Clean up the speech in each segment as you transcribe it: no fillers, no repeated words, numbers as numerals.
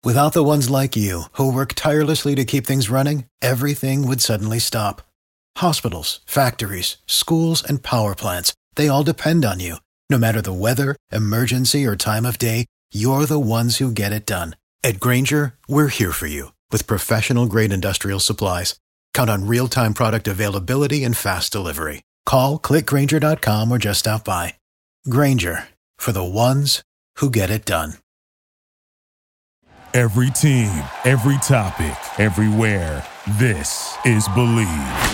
Without the ones like you, who work tirelessly to keep things running, everything would suddenly stop. Hospitals, factories, schools, and power plants, they all depend on you. No matter the weather, emergency, or time of day, you're the ones who get it done. At Grainger, we're here for you with professional-grade industrial supplies. Count on real-time product availability and fast delivery. Call, clickgrainger.com, or just stop by. Grainger, for the ones who get it done. Every team, every topic, everywhere. This is Believe.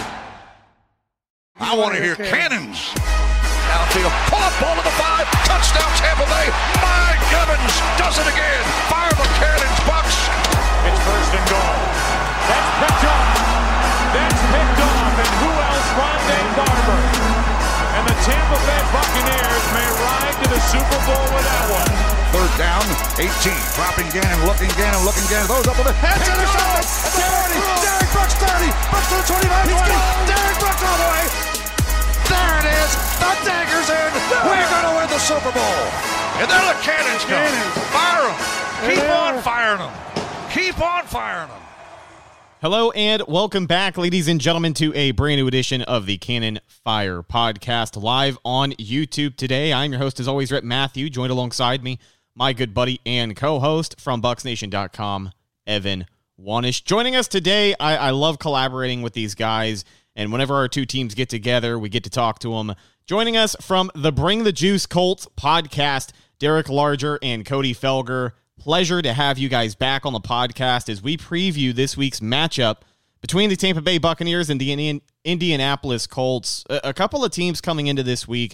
I want to hear cannons. Downfield, pull up, ball to the 5, touchdown Tampa Bay. Mike Evans does it again. Fire the cannons, Bucks. It's first and goal. That's picked off. That's picked off. And who else? Rondé Barber. And the Tampa Bay Buccaneers may ride to the Super Bowl with that one. Third down, 18. Dropping Gannon, looking Gannon. Those up with the head. Intercepted. 30. Derek Brooks 30. Brooks to the 25. 20. Derek Brooks all the way. There it is. The dagger's in. We're going to win the Super Bowl. And then the cannons come. Fire them. Keep on firing them. Keep on firing them. Hello and welcome back, ladies and gentlemen, to a brand new edition of the Cannon Fire Podcast live on YouTube today. I'm your host, as always, Rhett Matthew, joined alongside me, my good buddy and co-host from BucksNation.com, Evan Wanish. Joining us today, I love collaborating with these guys, and whenever our two teams get together, we get to talk to them. Joining us from the Bring the Juice Colts podcast, Derek Larger and Cody Felger. Pleasure to have you guys back on the podcast as we preview this week's matchup between the Tampa Bay Buccaneers and the Indianapolis Colts. A couple of teams coming into this week,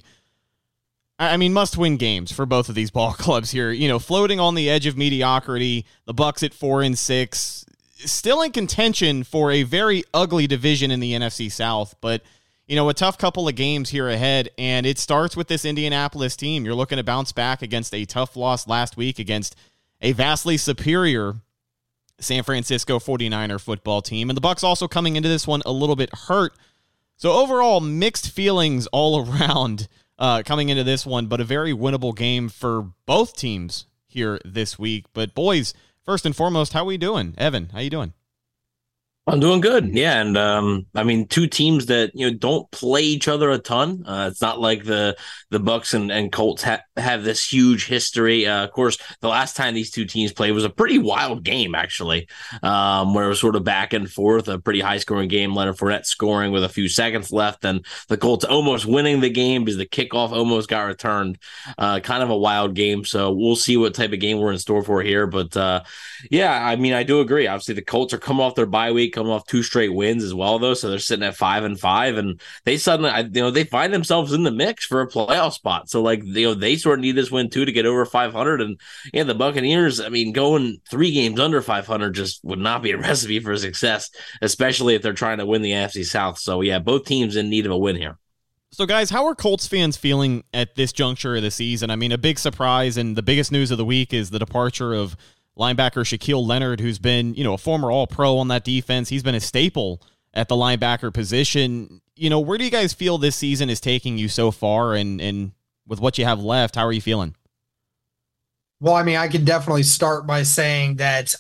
I mean, must-win games for both of these ball clubs here. You know, floating on the edge of mediocrity, the Bucs at 4-6, still in contention for a very ugly division in the NFC South, but you know, a tough couple of games here ahead, and it starts with this Indianapolis team. You're looking to bounce back against a tough loss last week against a vastly superior San Francisco 49er football team. And the Bucs also coming into this one a little bit hurt. So overall, mixed feelings all around coming into this one, but a very winnable game for both teams here this week. But boys, first and foremost, how are we doing? Evan, how you doing? I'm doing good. Yeah. And I mean, two teams that, don't play each other a ton. It's not like the Bucs and Colts have this huge history. Of course, the last time these two teams played was a pretty wild game, actually, where it was sort of back and forth, a pretty high scoring game. Leonard Fournette scoring with a few seconds left, and the Colts almost winning the game because the kickoff almost got returned. Kind of a wild game. So we'll see what type of game we're in store for here. But yeah, I mean, I do agree. Obviously, the Colts are coming off their bye week, coming off 2 straight wins as well, though. So they're sitting at 5-5, and they suddenly, they find themselves in the mix for a playoff spot. So they sort of need this win too to get over 500. And the Buccaneers, I mean, going 3 games under 500 just would not be a recipe for success, especially if they're trying to win the NFC South. So yeah, both teams in need of a win here. So guys, how are Colts fans feeling at this juncture of the season? I mean, a big surprise and the biggest news of the week is the departure of linebacker Shaquille Leonard, who's been, a former All-Pro on that defense. He's been a staple at the linebacker position. Where do you guys feel this season is taking you so far? And with what you have left, how are you feeling? Well, I mean, I can definitely start by saying that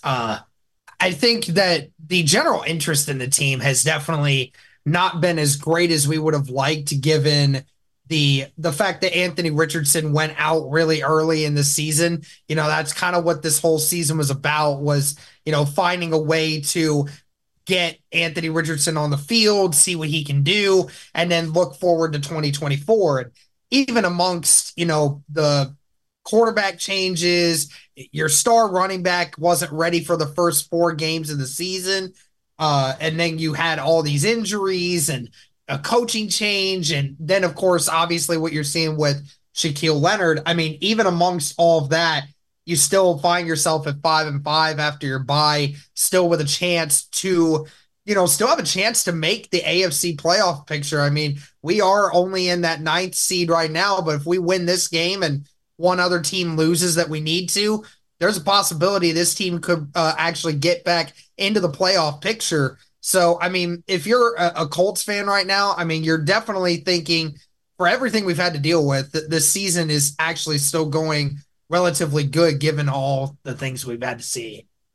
I think that the general interest in the team has definitely not been as great as we would have liked, given the fact that Anthony Richardson went out really early in the season. That's kind of what this whole season was about, was, finding a way to get Anthony Richardson on the field, see what he can do, and then look forward to 2024. And even amongst, the quarterback changes, your star running back wasn't ready for the first 4 games of the season. And then you had all these injuries and a coaching change. And then, of course, obviously what you're seeing with Shaquille Leonard. I mean, even amongst all of that, you still find yourself at 5-5 after your bye, still with a chance to, still have a chance to make the AFC playoff picture. I mean, we are only in that 9th seed right now, but if we win this game and one other team loses that we need to, there's a possibility this team could actually get back into the playoff picture. So, I mean, if you're a Colts fan right now, I mean, you're definitely thinking, for everything we've had to deal with, this season is actually still going relatively good given all the things we've had to see.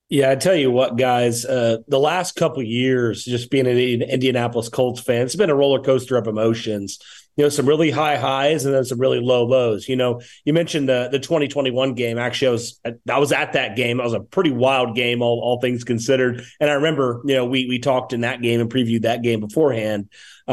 Yeah, I tell you what, guys, the last couple of years, just being an Indianapolis Colts fan, it's been a roller coaster of emotions. Some really high highs and then some really low lows. You mentioned the 2021 game. Actually, I was at that game. It was a pretty wild game, all things considered. And I remember, we talked in that game and previewed that game beforehand.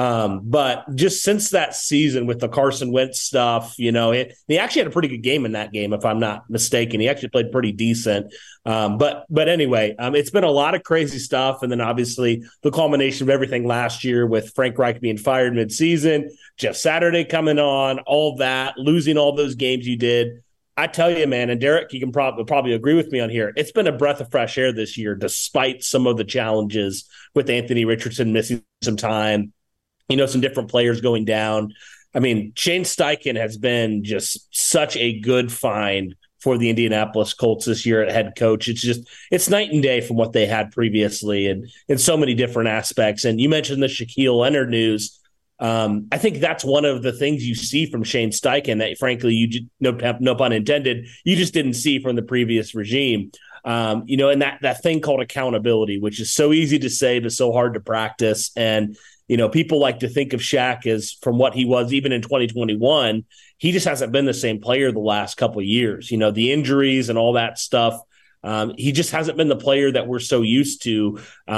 But just since that season with the Carson Wentz stuff, he actually had a pretty good game in that game, if I'm not mistaken. He actually played pretty decent. But anyway, it's been a lot of crazy stuff. And then obviously the culmination of everything last year with Frank Reich being fired midseason, Jeff Saturday coming on, all that, losing all those games you did. I tell you, man, and Derek, you can probably agree with me on here. It's been a breath of fresh air this year, despite some of the challenges with Anthony Richardson missing some time, some different players going down. I mean, Shane Steichen has been just such a good find for the Indianapolis Colts this year at head coach. It's night and day from what they had previously and in so many different aspects. And you mentioned the Shaquille Leonard news. I think that's one of the things you see from Shane Steichen that, frankly, no pun intended, you just didn't see from the previous regime. And that thing called accountability, which is so easy to say, but so hard to practice. And, people like to think of Shaq as from what he was even in 2021. He just hasn't been the same player the last couple of years. The injuries and all that stuff. He just hasn't been the player that we're so used to.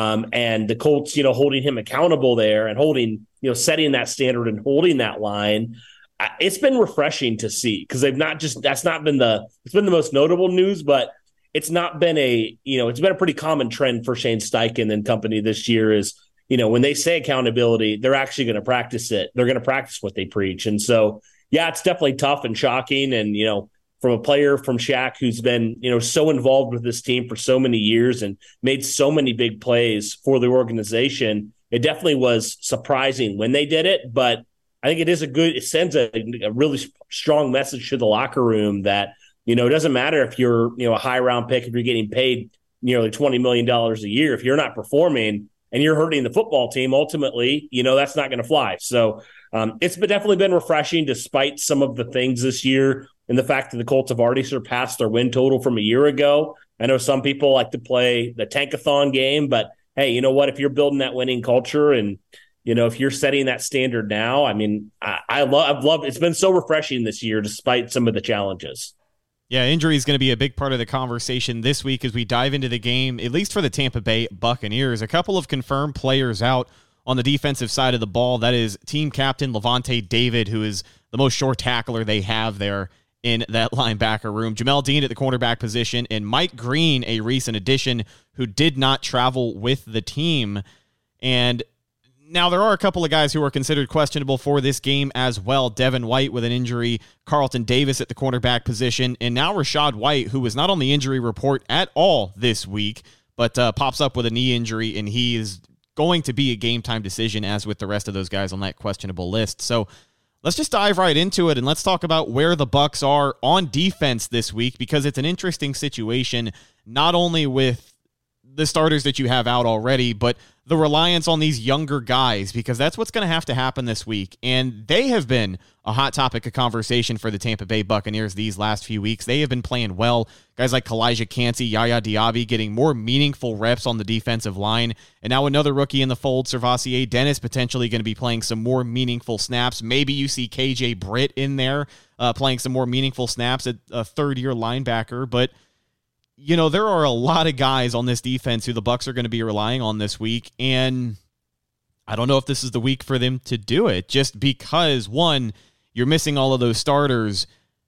And the Colts, holding him accountable there and setting that standard and holding that line. It's been refreshing to see because it's been the most notable news, but it's not been it's been a pretty common trend for Shane Steichen and company this year is, when they say accountability, they're actually going to practice it. They're going to practice what they preach. And so, yeah, it's definitely tough and shocking. And, from a player from Shaq who's been, so involved with this team for so many years and made so many big plays for the organization, it definitely was surprising when they did it. But I think it sends a really strong message to the locker room that, it doesn't matter if you're, a high round pick, if you're getting paid nearly $20 million a year, if you're not performing and you're hurting the football team, ultimately, that's not going to fly. So it's definitely been refreshing despite some of the things this year and the fact that the Colts have already surpassed their win total from a year ago. I know some people like to play the tankathon game, but hey, you know what? If you're building that winning culture and, if you're setting that standard now, I mean, I've loved it's been so refreshing this year despite some of the challenges. Yeah, injury is going to be a big part of the conversation this week as we dive into the game, at least for the Tampa Bay Buccaneers. A couple of confirmed players out on the defensive side of the ball. That is team captain Lavonte David, who is the most sure tackler they have there in that linebacker room. Jamel Dean at the cornerback position, and Mike Green, a recent addition who did not travel with the team. And now, there are a couple of guys who are considered questionable for this game as well. Devin White with an injury, Carlton Davis at the cornerback position, and now Rachaad White, who was not on the injury report at all this week, but pops up with a knee injury, and he is going to be a game-time decision, as with the rest of those guys on that questionable list. So let's just dive right into it, and let's talk about where the Bucs are on defense this week, because it's an interesting situation, not only with the starters that you have out already, but the reliance on these younger guys, because that's what's going to have to happen this week. And they have been a hot topic of conversation for the Tampa Bay Buccaneers these last few weeks. They have been playing well. Guys like Kalijah Kancey, Yaya Diaby getting more meaningful reps on the defensive line. And now another rookie in the fold, Servassier Dennis, potentially going to be playing some more meaningful snaps. Maybe you see KJ Britt in there playing some more meaningful snaps at a third-year linebacker. But there are a lot of guys on this defense who the Bucs are going to be relying on this week, and I don't know if this is the week for them to do it, just because, one, you're missing all of those starters,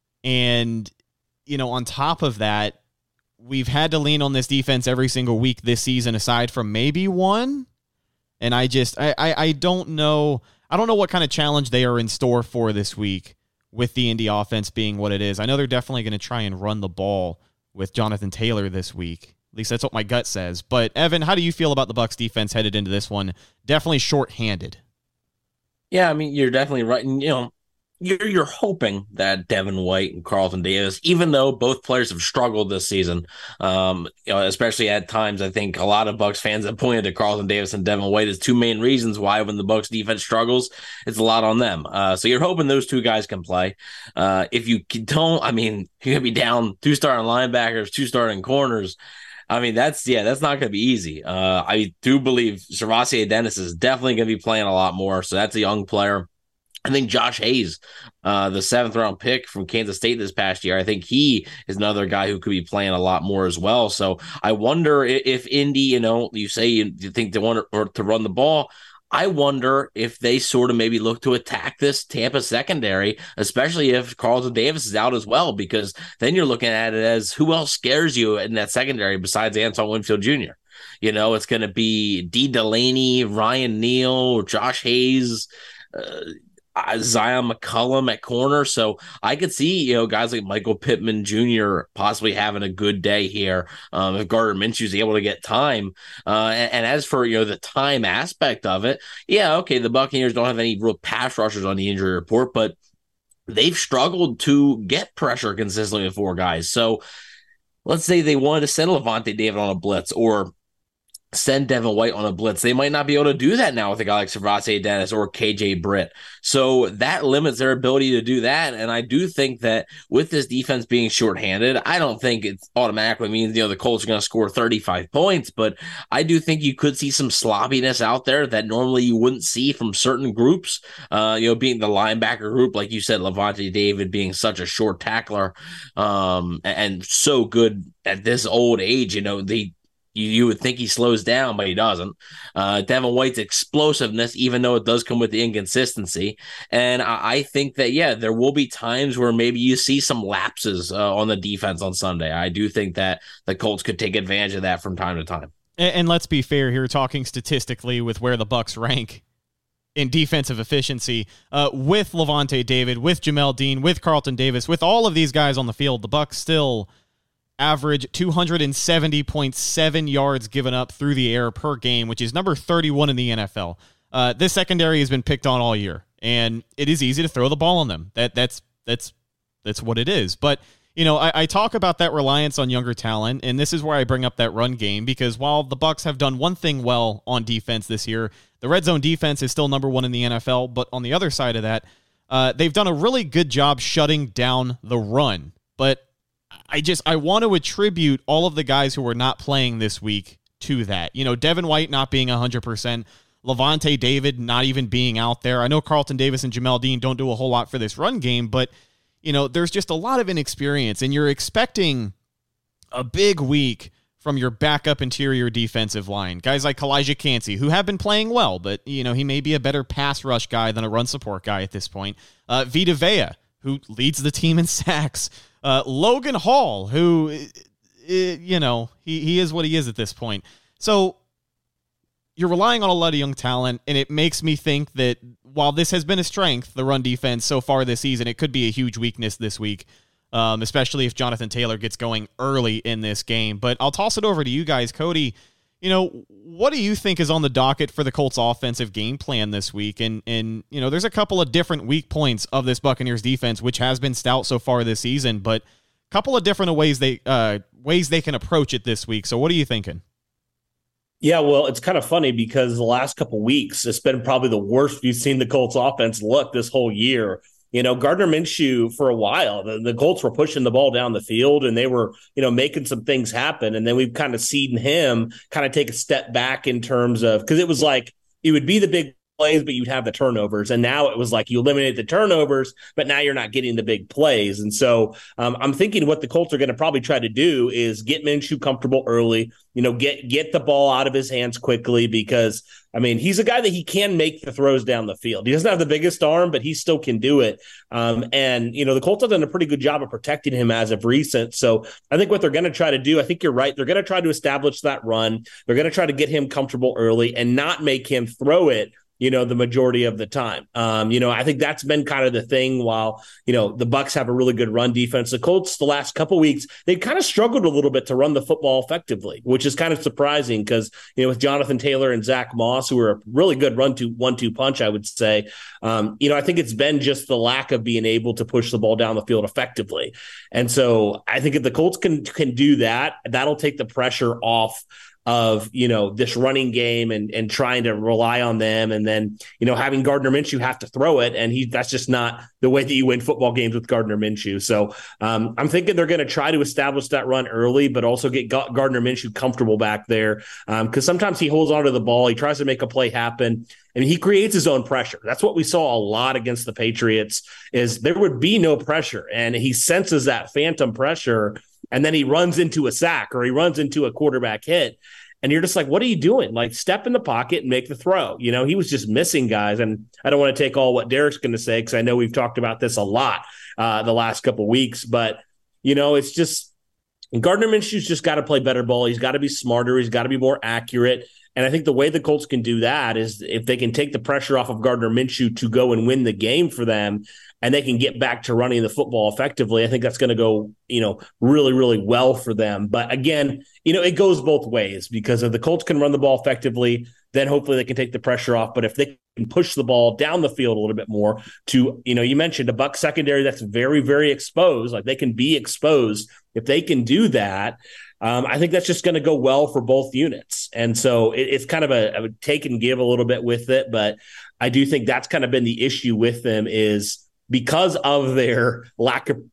and, on top of that, we've had to lean on this defense every single week this season, aside from maybe one, and I don't know. I don't know what kind of challenge they are in store for this week with the Indy offense being what it is. I know they're definitely going to try and run the ball with Jonathan Taylor this week. At least that's what my gut says. But Evan, how do you feel about the Bucs defense headed into this one? Definitely short-handed. Yeah, I mean, you're definitely right. And, you're hoping that Devin White and Carlton Davis, even though both players have struggled this season, especially at times, I think a lot of Bucs fans have pointed to Carlton Davis and Devin White as two main reasons why when the Bucs defense struggles, it's a lot on them. So you're hoping those two guys can play. If you don't, I mean, you're going to be down 2 starting linebackers, 2 starting corners. I mean, that's not going to be easy. I do believe Servassier Dennis is definitely going to be playing a lot more. So that's a young player. I think Josh Hayes, the 7th-round pick from Kansas State this past year, I think he is another guy who could be playing a lot more as well. So I wonder if Indy, you say you think they want to run the ball. I wonder if they sort of maybe look to attack this Tampa secondary, especially if Carlton Davis is out as well, because then you're looking at it as who else scares you in that secondary besides Antoine Winfield Jr. It's going to be D. Delaney, Ryan Neal, Josh Hayes, Zion McCullum at corner. So I could see, guys like Michael Pittman Jr. possibly having a good day here if Gardner Minshew is able to get time. And as for, the time aspect of it, yeah, okay, the Buccaneers don't have any real pass rushers on the injury report, but they've struggled to get pressure consistently with 4 guys. So let's say they wanted to send Lavonte David on a blitz or send Devin White on a blitz. They might not be able to do that now with a guy like Servassier Dennis or KJ Britt. So that limits their ability to do that. And I do think that with this defense being shorthanded, I don't think it automatically means, the Colts are going to score 35 points, but I do think you could see some sloppiness out there that normally you wouldn't see from certain groups, being the linebacker group, like you said, Lavonte David being such a short tackler and so good at this old age, you would think he slows down, but he doesn't. Devin White's explosiveness, even though it does come with the inconsistency. And I think that, there will be times where maybe you see some lapses on the defense on Sunday. I do think that the Colts could take advantage of that from time to time. And let's be fair here, talking statistically with where the Bucs rank in defensive efficiency, with Lavonte David, with Jamel Dean, with Carlton Davis, with all of these guys on the field, the Bucs still average 270.7 yards given up through the air per game, which is number 31 in the NFL. This secondary has been picked on all year, and it is easy to throw the ball on them. That's what it is. But, I talk about that reliance on younger talent, and this is where I bring up that run game, because while the Bucs have done one thing well on defense this year, the red zone defense is still number 1 in the NFL, but on the other side of that, they've done a really good job shutting down the run. But I want to attribute all of the guys who are not playing this week to that. Devin White not being 100%, Lavonte David not even being out there. I know Carlton Davis and Jamel Dean don't do a whole lot for this run game, but, there's just a lot of inexperience, and you're expecting a big week from your backup interior defensive line. Guys like Kalijah Kancey, who have been playing well, but, he may be a better pass rush guy than a run support guy at this point. Vita Vea, who leads the team in sacks. Logan Hall, who, he is what he is at this point. So you're relying on a lot of young talent, and it makes me think that while this has been a strength, the run defense so far this season, it could be a huge weakness this week, especially if Jonathan Taylor gets going early in this game. But I'll toss it over to you guys. Cody, what do you think is on the docket for the Colts offensive game plan this week? And there's a couple of different weak points of this Buccaneers defense, which has been stout so far this season, but a couple of different ways they can approach it this week. So what are you thinking? Yeah, well, it's kind of funny because the last couple of weeks, it's been probably the worst you've seen the Colts offense look this whole year. Gardner Minshew, for a while, the Colts were pushing the ball down the field and they were, making some things happen. And then we've kind of seen him kind of take a step back in terms of, because it was like, it would be the big plays, but you'd have the turnovers. And now it was like you eliminate the turnovers, but now you're not getting the big plays. And so I'm thinking what the Colts are going to probably try to do is get Minshew comfortable early, get the ball out of his hands quickly, because he's a guy that he can make the throws down the field. He doesn't have the biggest arm, but he still can do it. The Colts have done a pretty good job of protecting him as of recent. So I think what they're going to try to do, I think you're right. They're going to try to establish that run. They're going to try to get him comfortable early and not make him throw it the majority of the time. I think that's been kind of the thing while, the Bucs have a really good run defense. The Colts, the last couple of weeks, they kind of struggled a little bit to run the football effectively, which is kind of surprising because, with Jonathan Taylor and Zach Moss, who are a really good 1-2 punch, I would say, I think it's been just the lack of being able to push the ball down the field effectively. And so I think if the Colts can do that, that'll take the pressure off of, this running game and trying to rely on them. And then, having Gardner Minshew have to throw it. And that's just not the way that you win football games with Gardner Minshew. So I'm thinking they're going to try to establish that run early, but also get Gardner Minshew comfortable back there. Because sometimes he holds onto the ball. He tries to make a play happen. I mean, he creates his own pressure. That's what we saw a lot against the Patriots, is there would be no pressure. And he senses that phantom pressure, and then he runs into a sack or he runs into a quarterback hit. And you're just like, what are you doing? Like, step in the pocket and make the throw. He was just missing guys. And I don't want to take all what Derek's going to say, because I know we've talked about this a lot the last couple of weeks. But, it's just Gardner Minshew's just got to play better ball. He's got to be smarter. He's got to be more accurate. And I think the way the Colts can do that is if they can take the pressure off of Gardner Minshew to go and win the game for them, and they can get back to running the football effectively, I think that's going to go, really, really well for them. But again, it goes both ways, because if the Colts can run the ball effectively, then hopefully they can take the pressure off. But if they can push the ball down the field a little bit more to, you mentioned a Buck secondary that's very, very exposed, like they can be exposed. If they can do that, I think that's just going to go well for both units. And so it's kind of a take and give a little bit with it. But I do think that's kind of been the issue with them, is because of their lack of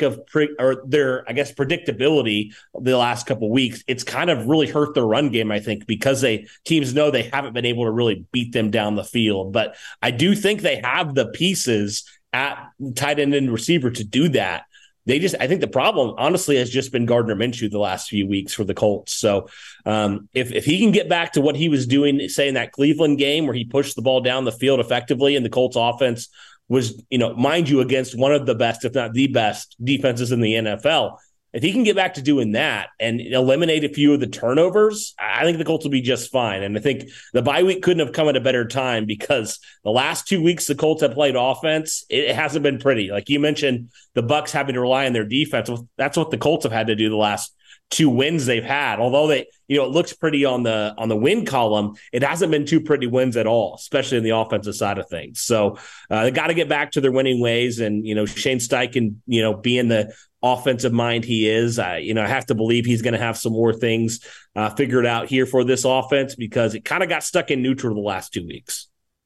predictability the last couple of weeks. It's kind of really hurt their run game, I think, because teams know they haven't been able to really beat them down the field. But I do think they have the pieces at tight end and receiver to do that. I think the problem, honestly, has just been Gardner Minshew the last few weeks for the Colts. So if he can get back to what he was doing, say, in that Cleveland game where he pushed the ball down the field effectively, and the Colts offense was, mind you, against one of the best, if not the best, defenses in the NFL. If he can get back to doing that and eliminate a few of the turnovers, I think the Colts will be just fine. And I think the bye week couldn't have come at a better time, because the last 2 weeks the Colts have played offense, it hasn't been pretty. Like you mentioned, the Bucs having to rely on their defense. That's what the Colts have had to do the last 2 wins they've had. Although it looks pretty on the win column, it hasn't been 2 pretty wins at all, especially in the offensive side of things. So they got to get back to their winning ways. And, Shane Steichen, being the offensive mind he is, I have to believe he's going to have some more things figured out here for this offense, because it kind of got stuck in neutral the last 2 weeks.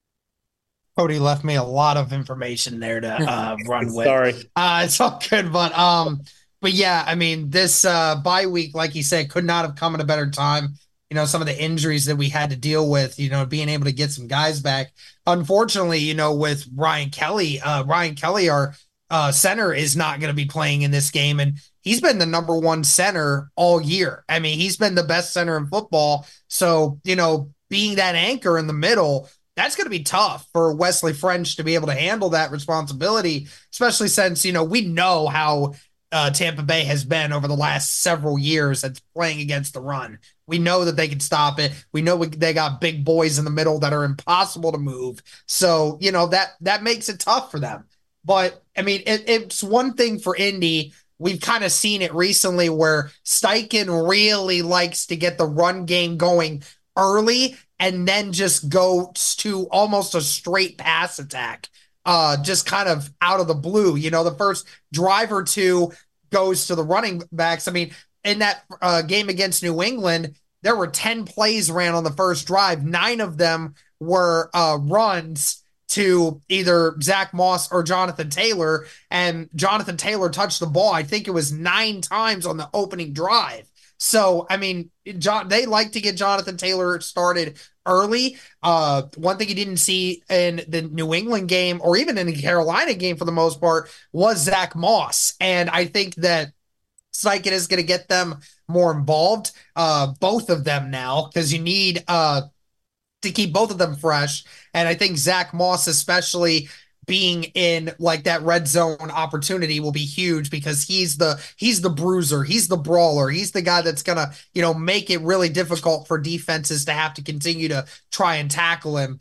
Cody left me a lot of information there to run with. Sorry. It's all good, but yeah, I mean, this bye week, like you said, could not have come at a better time. Some of the injuries that we had to deal with, being able to get some guys back. Unfortunately, with Ryan Kelly, our center, is not going to be playing in this game. And he's been the number one center all year. I mean, he's been the best center in football. So, being that anchor in the middle, that's going to be tough for Wesley French to be able to handle that responsibility, especially since, we know how Tampa Bay has been over the last several years at playing against the run. We know that they can stop it. We know they got big boys in the middle that are impossible to move. So, that makes it tough for them. But, I mean, it's one thing for Indy. We've kind of seen it recently where Steichen really likes to get the run game going early and then just goes to almost a straight pass attack. Just kind of out of the blue. The first drive or two goes to the running backs. I mean, in that game against New England, there were 10 plays ran on the first drive. 9 of them were runs to either Zach Moss or Jonathan Taylor, and Jonathan Taylor touched the ball, I think it was 9 times on the opening drive. So, I mean, they like to get Jonathan Taylor started early. One thing you didn't see in the New England game, or even in the Carolina game for the most part, was Zach Moss. And I think that Steichen is going to get them more involved, both of them now, because you need to keep both of them fresh. And I think Zach Moss, especially being in like that red zone opportunity, will be huge, because he's the bruiser, he's the brawler, he's the guy that's gonna make it really difficult for defenses to have to continue to try and tackle him.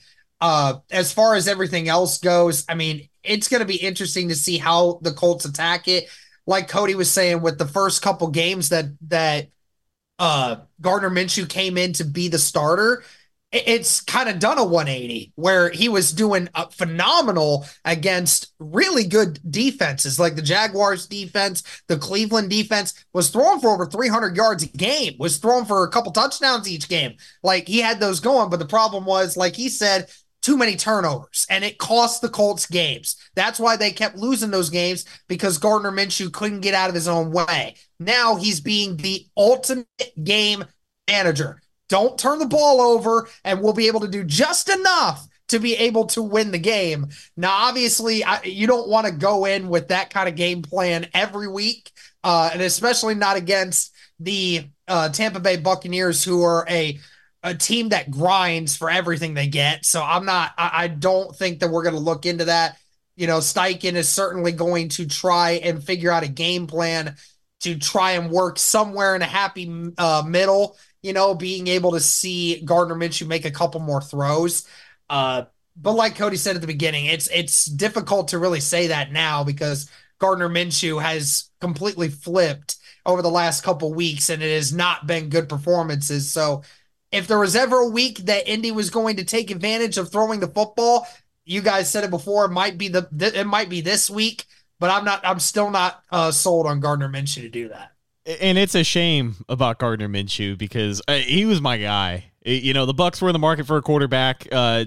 As far as everything else goes, I mean, it's going to be interesting to see how the Colts attack it. Like Cody was saying, with the first couple games that Gardner Minshew came in to be the starter, it's kind of done a 180 where he was doing phenomenal against really good defenses like the Jaguars defense, the Cleveland defense, was throwing for over 300 yards a game, was throwing for a couple touchdowns each game. Like, he had those going, but the problem was, like he said, too many turnovers, and it cost the Colts games. That's why they kept losing those games, because Gardner Minshew couldn't get out of his own way. Now he's being the ultimate game manager. Don't turn the ball over, and we'll be able to do just enough to be able to win the game. Now, obviously, you don't want to go in with that kind of game plan every week, and especially not against the Tampa Bay Buccaneers, who are a team that grinds for everything they get. So I don't think that we're going to look into that. You know, Steichen is certainly going to try and figure out a game plan to try and work somewhere in a happy middle, you know, being able to see Gardner Minshew make a couple more throws. But like Cody said at the beginning, it's difficult to really say that now, because Gardner Minshew has completely flipped over the last couple weeks, and it has not been good performances. So if there was ever a week that Indy was going to take advantage of throwing the football, you guys said it before, it might be this week, but I'm still not sold on Gardner Minshew to do that. And it's a shame about Gardner Minshew, because he was my guy. You know, the Bucs were in the market for a quarterback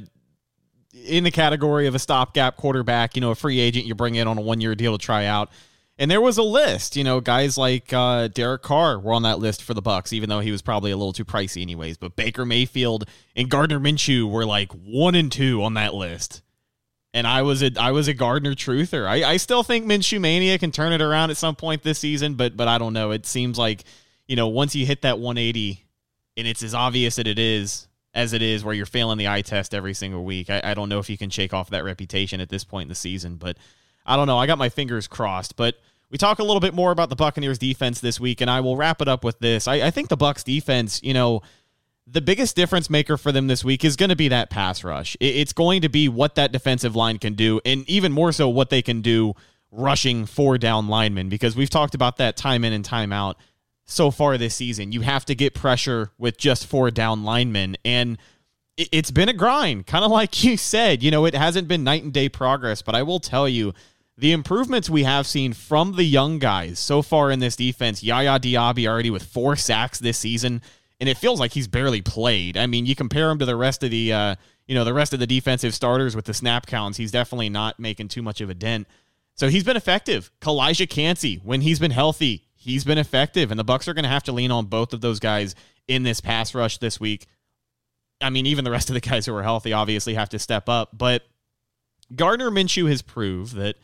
in the category of a stopgap quarterback, you know, a free agent you bring in on a 1-year deal to try out. And there was a list, you know, guys like Derek Carr were on that list for the Bucs, even though he was probably a little too pricey anyways. But Baker Mayfield and Gardner Minshew were like 1 and 2 on that list. And I was a Gardner truther. I still think Minshew Mania can turn it around at some point this season, but I don't know. It seems like, you know, once you hit that 180, and it's as obvious that it is as it is, where you're failing the eye test every single week, I don't know if you can shake off that reputation at this point in the season. But I don't know. I got my fingers crossed. But we talk a little bit more about the Buccaneers defense this week, and I will wrap it up with this. I think the Bucs defense, you know, the biggest difference maker for them this week is going to be that pass rush. It's going to be what that defensive line can do, and even more so what they can do rushing 4 down linemen, because we've talked about that time in and time out so far this season. You have to get pressure with just 4 down linemen, and it's been a grind, kind of like you said. You know, it hasn't been night and day progress, but I will tell you, the improvements we have seen from the young guys so far in this defense, Yaya Diaby already with 4 sacks this season, and it feels like he's barely played. I mean, you compare him to the rest of the, the rest of the defensive starters with the snap counts, he's definitely not making too much of a dent. So he's been effective. Kalijah Kancey, when he's been healthy, he's been effective, and the Bucs are going to have to lean on both of those guys in this pass rush this week. I mean, even the rest of the guys who are healthy obviously have to step up, but Gardner Minshew has proved that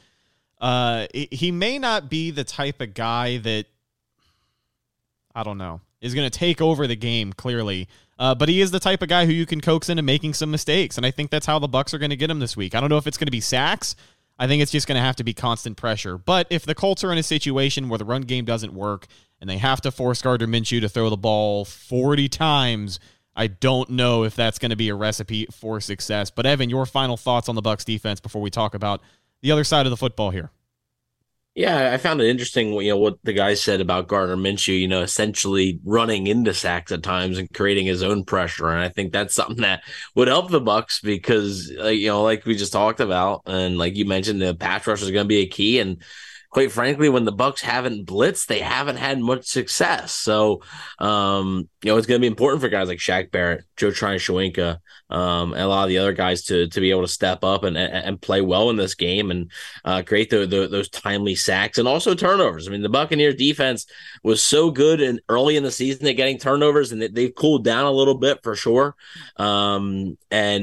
he may not be the type of guy that, I don't know, is going to take over the game, clearly. But he is the type of guy who you can coax into making some mistakes, and I think that's how the Bucs are going to get him this week. I don't know if it's going to be sacks. I think it's just going to have to be constant pressure. But if the Colts are in a situation where the run game doesn't work and they have to force Gardner Minshew to throw the ball 40 times, I don't know if that's going to be a recipe for success. But Evan, your final thoughts on the Bucs defense before we talk about the other side of the football here. Yeah, I found it interesting, what the guy said about Gardner Minshew, essentially running into sacks at times and creating his own pressure. And I think that's something that would help the Bucs because, like we just talked about, and like you mentioned, the pass rush is going to be a key. And quite frankly, when the Bucs haven't blitzed, they haven't had much success. So, it's going to be important for guys like Shaq Barrett, Joe Tryon-Shoyinka, and a lot of the other guys to be able to step up and play well in this game and create those timely sacks and also turnovers. I mean, the Buccaneers defense was so good early in the season at getting turnovers, and they've cooled down a little bit for sure. That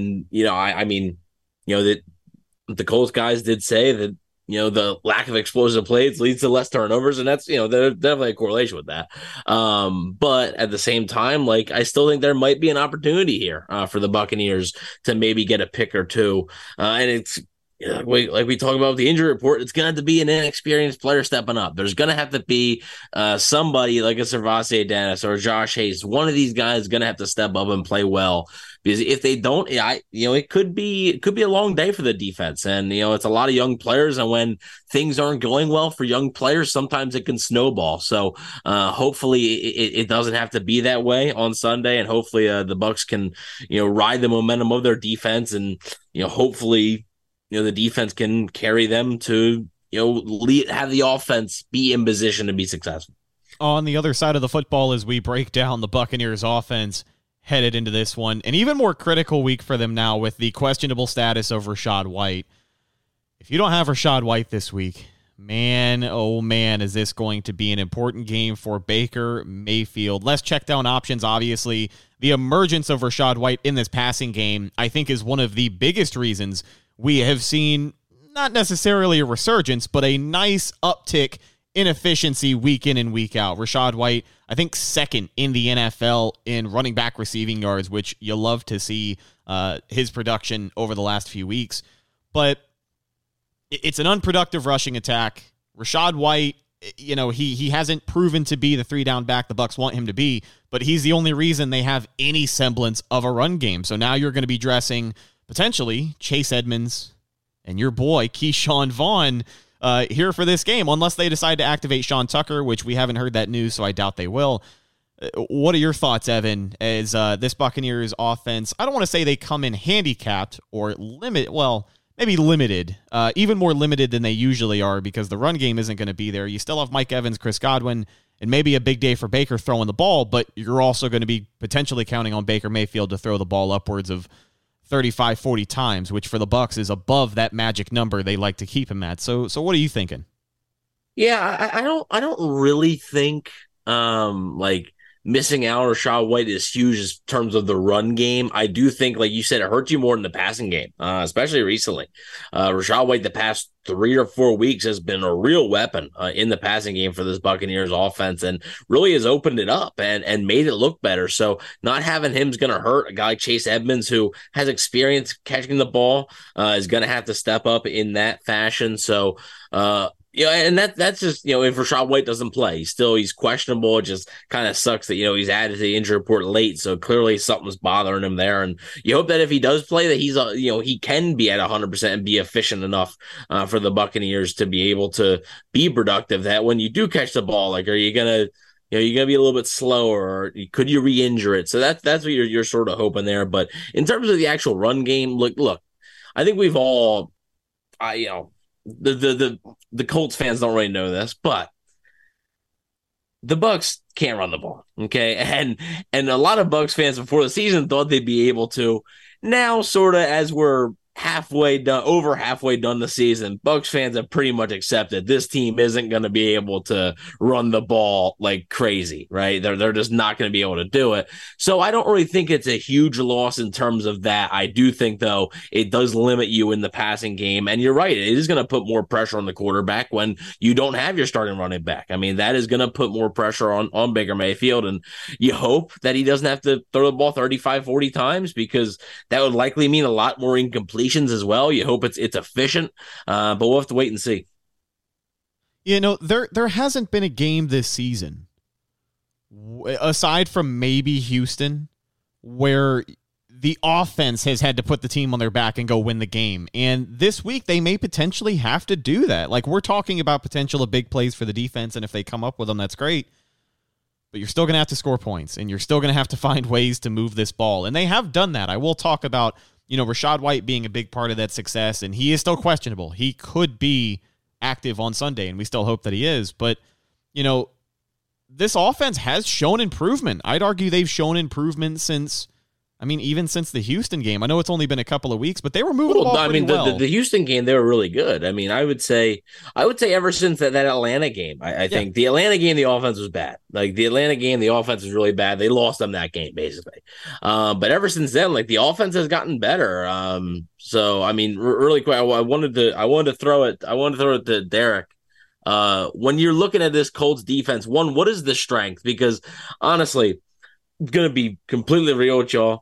the Colts guys did say that, the lack of explosive plays leads to less turnovers, and that's, there's definitely a correlation with that. But at the same time, I still think there might be an opportunity here for the Buccaneers to maybe get a pick or two. And it's like we talk about with the injury report, it's going to have to be an inexperienced player stepping up. There's going to have to be somebody like a Servase Dennis or Josh Hayes. One of these guys is going to have to step up and play well, because if they don't, it could be a long day for the defense. And it's a lot of young players, and when things aren't going well for young players, sometimes it can snowball. So hopefully it doesn't have to be that way on Sunday, and hopefully the Bucs can ride the momentum of their defense, and hopefully the defense can carry them to, have the offense be in position to be successful. On the other side of the football, as we break down the Buccaneers offense headed into this one, an even more critical week for them now with the questionable status of Rachaad White. If you don't have Rachaad White this week, man, oh man, is this going to be an important game for Baker Mayfield. Less check down options, obviously. The emergence of Rachaad White in this passing game, I think, is one of the biggest reasons we have seen not necessarily a resurgence, but a nice uptick in efficiency week in and week out. Rachaad White, I think, second in the NFL in running back receiving yards, which you love to see his production over the last few weeks. But it's an unproductive rushing attack. Rachaad White, he hasn't proven to be the 3-down back the Bucs want him to be, but he's the only reason they have any semblance of a run game. So now you're going to be dressing potentially Chase Edmonds and your boy Keyshawn Vaughn here for this game, unless they decide to activate Sean Tucker, which we haven't heard that news, so I doubt they will. What are your thoughts, Evan, as this Buccaneers offense, I don't want to say they come in handicapped or maybe limited, even more limited than they usually are, because the run game isn't going to be there. You still have Mike Evans, Chris Godwin, and maybe a big day for Baker throwing the ball, but you're also going to be potentially counting on Baker Mayfield to throw the ball upwards of 35, 40 times, which for the Bucs is above that magic number they like to keep him at. So what are you thinking? Yeah, I don't really think missing out on Rachaad White is huge in terms of the run game. I do think, like you said, it hurts you more in the passing game, especially recently. Rachaad White the past 3 or 4 weeks has been a real weapon in the passing game for this Buccaneers offense, and really has opened it up and made it look better. So not having him is going to hurt. A guy like Chase Edmonds, who has experience catching the ball, is going to have to step up in that fashion. So, and that's just, if Rachaad White doesn't play, he's questionable. It just kind of sucks that, he's added to the injury report late. So clearly something's bothering him there. And you hope that if he does play, that he's, he can be at 100% and be efficient enough for the Buccaneers to be able to be productive, that when you do catch the ball, like, are you going to, you're going to be a little bit slower, or could you re-injure it? So that's what you're sort of hoping there. But in terms of the actual run game, look, I think we've all, the Colts fans don't really know this, but the Bucs can't run the ball, okay? And a lot of Bucs fans before the season thought they'd be able to. Now, sort of as we're over halfway done the season, Bucs fans have pretty much accepted this team isn't going to be able to run the ball like crazy, right? They're just not going to be able to do it. So I don't really think it's a huge loss in terms of that. I do think, though, it does limit you in the passing game. And you're right, it is going to put more pressure on the quarterback when you don't have your starting running back. I mean, that is going to put more pressure on Baker Mayfield. And you hope that he doesn't have to throw the ball 35, 40 times, because that would likely mean a lot more incompletions as well. You hope it's efficient, but we'll have to wait and see. There hasn't been a game this season, aside from maybe Houston, where the offense has had to put the team on their back and go win the game. And this week, they may potentially have to do that. Like, we're talking about potential of big plays for the defense, and if they come up with them, that's great. But you're still going to have to score points, and you're still going to have to find ways to move this ball. And they have done that. I will talk about Rachaad White being a big part of that success, and he is still questionable. He could be active on Sunday, and we still hope that he is. But, this offense has shown improvement. I'd argue they've shown improvement since even since the Houston game. I know it's only been a couple of weeks, but they were moving the ball pretty well. The Houston game, they were really good. I would say ever since that Atlanta game, I think the Atlanta game, the offense was bad. Like, the Atlanta game, the offense was really bad. They lost them that game, basically. But ever since then, like, the offense has gotten better. Really quick, I wanted to throw it to Derek. When you're looking at this Colts defense, what is the strength? Because honestly, I'm going to be completely real with y'all.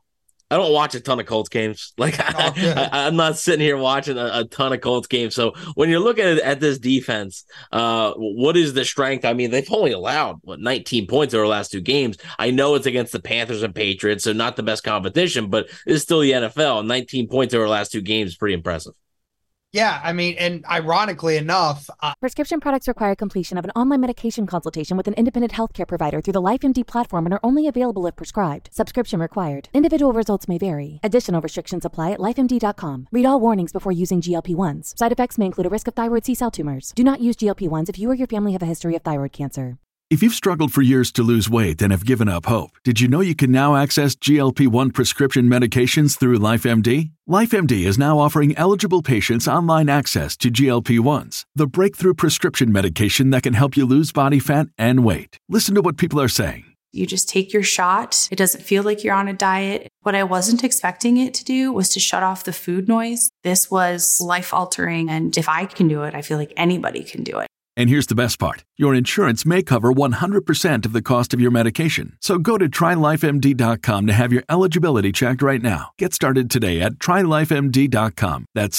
I don't watch a ton of Colts games. Like I'm not sitting here watching a ton of Colts games. So when you're looking at this defense, what is the strength? I mean, they've only allowed 19 points over the last 2 games. I know it's against the Panthers and Patriots, so not the best competition, but it's still the NFL. 19 points over the last 2 games is pretty impressive. Yeah, I mean, and ironically enough, prescription products require completion of an online medication consultation with an independent healthcare provider through the LifeMD platform and are only available if prescribed. Subscription required. Individual results may vary. Additional restrictions apply at lifemd.com. Read all warnings before using GLP-1s. Side effects may include a risk of thyroid C-cell tumors. Do not use GLP-1s if you or your family have a history of thyroid cancer. If you've struggled for years to lose weight and have given up hope, did you know you can now access GLP-1 prescription medications through LifeMD? LifeMD is now offering eligible patients online access to GLP-1s, the breakthrough prescription medication that can help you lose body fat and weight. Listen to what people are saying. You just take your shot. It doesn't feel like you're on a diet. What I wasn't expecting it to do was to shut off the food noise. This was life-altering, and if I can do it, I feel like anybody can do it. And here's the best part. Your insurance may cover 100% of the cost of your medication. So go to TryLifeMD.com to have your eligibility checked right now. Get started today at TryLifeMD.com. That's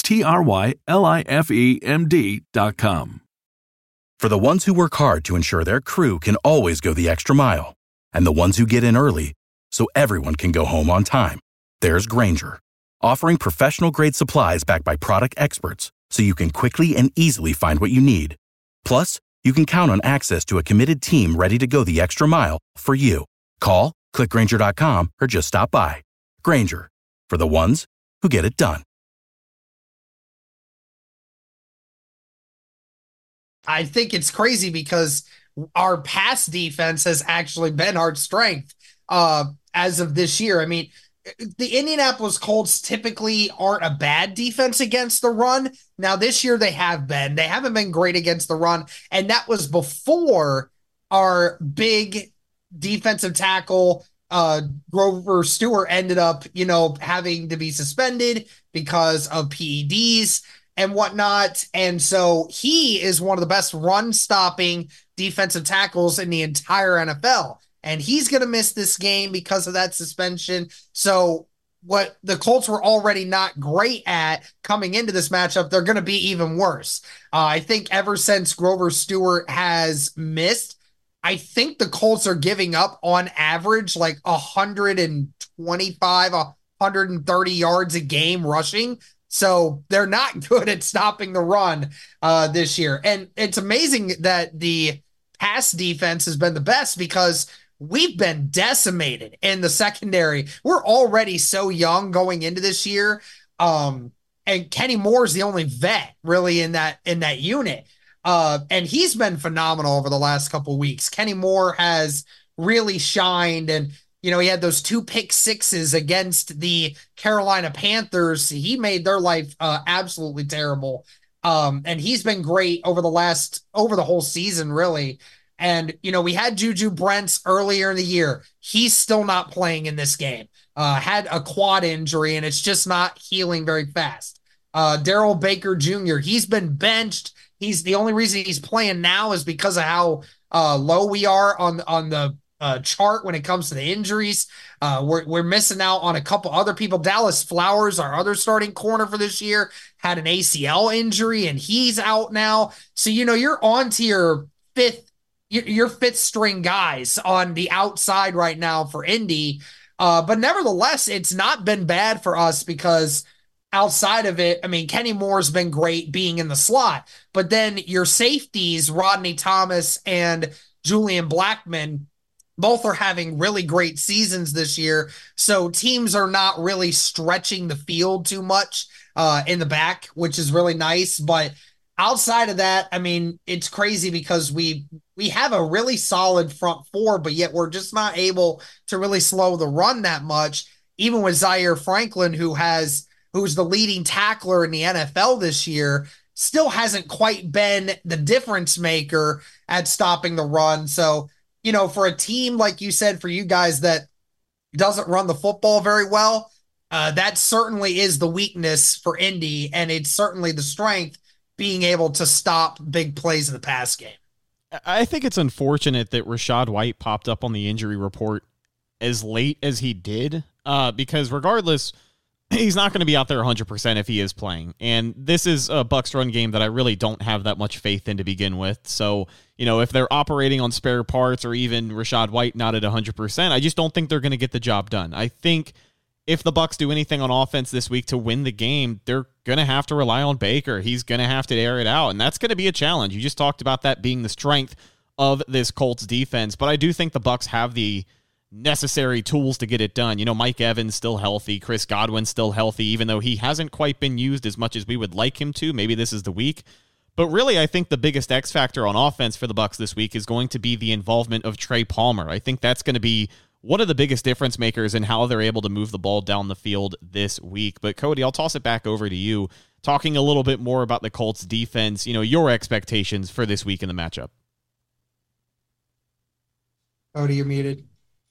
TryLifeMD.com. For the ones who work hard to ensure their crew can always go the extra mile, and the ones who get in early so everyone can go home on time, there's Grainger, offering professional-grade supplies backed by product experts so you can quickly and easily find what you need. Plus, you can count on access to a committed team ready to go the extra mile for you. Call, click Grainger.com, or just stop by. Grainger, for the ones who get it done. I think it's crazy our pass defense has actually been our strength as of this year. I mean, the Indianapolis Colts typically aren't a bad defense against the run. Now, this year they have been. They haven't been great against the run, and that was before our big defensive tackle, Grover Stewart, ended up, having to be suspended because of PEDs and whatnot. And so he is one of the best run-stopping defensive tackles in the entire NFL. And he's going to miss this game because of that suspension. So what the Colts were already not great at coming into this matchup, they're going to be even worse. I think ever since Grover Stewart has missed, I think the Colts are giving up on average like 125, 130 yards a game rushing. So they're not good at stopping the run this year. And it's amazing that the pass defense has been the best because we've been decimated in the secondary. We're already so young going into this year. And Kenny Moore is the only vet really in that unit. And he's been phenomenal over the last couple of weeks. Kenny Moore has really shined, and he had those 2 pick sixes against the Carolina Panthers. He made their life absolutely terrible. And he's been great over the whole season, really. And, we had Juju Brents earlier in the year. He's still not playing in this game. Had a quad injury, and it's just not healing very fast. Darrell Baker Jr., he's been benched. The only reason he's playing now is because of how low we are on the chart when it comes to the injuries. We're missing out on a couple other people. Dallas Flowers, our other starting corner for this year, had an ACL injury, and he's out now. So, you're on to your fifth string guys on the outside right now for Indy. But nevertheless, it's not been bad for us because outside of it, I mean, Kenny Moore's been great being in the slot, but then your safeties, Rodney Thomas and Julian Blackmon, both are having really great seasons this year. So teams are not really stretching the field too much in the back, which is really nice. But outside of that, I mean, it's crazy because we have a really solid front four, but yet we're just not able to really slow the run that much. Even with Zaire Franklin, who's the leading tackler in the NFL this year, still hasn't quite been the difference maker at stopping the run. So, for a team, like you said, for you guys that doesn't run the football very well, that certainly is the weakness for Indy, and it's certainly the strength, being able to stop big plays in the pass game. I think it's unfortunate that Rachaad White popped up on the injury report as late as he did, because regardless, he's not going to be out there 100% if he is playing. And this is a Bucs run game that I really don't have that much faith in to begin with. So, if they're operating on spare parts or even Rachaad White not at 100%, I just don't think they're going to get the job done. I think if the Bucs do anything on offense this week to win the game, they're going to have to rely on Baker. He's going to have to air it out, and that's going to be a challenge. You just talked about that being the strength of this Colts defense, but I do think the Bucs have the necessary tools to get it done. Mike Evans still healthy, Chris Godwin still healthy, even though he hasn't quite been used as much as we would like him to. Maybe this is the week. But really, I think the biggest X factor on offense for the Bucs this week is going to be the involvement of Trey Palmer. I think that's going to be one of the biggest difference makers in how they're able to move the ball down the field this week. But Cody, I'll toss it back over to you, talking a little bit more about the Colts defense, your expectations for this week in the matchup. Cody, you're muted.